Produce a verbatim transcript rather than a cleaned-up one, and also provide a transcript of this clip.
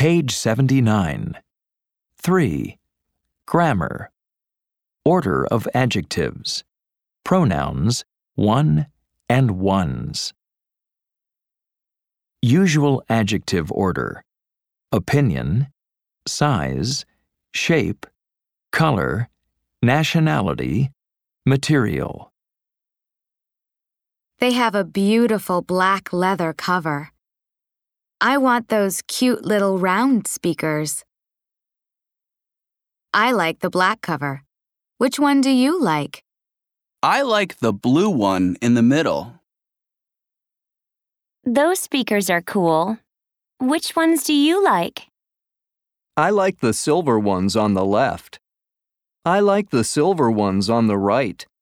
Page seventy-nine. three. Grammar. Order of adjectives. Pronouns, one and ones. Usual adjective order. Opinion, size, shape, color, nationality, material. They have a beautiful black leather cover. I want those cute little round speakers. I like the black cover. Which one do you like? I like the blue one in the middle. Those speakers are cool. Which ones do you like? I like the silver ones on the left. I like the silver ones on the right.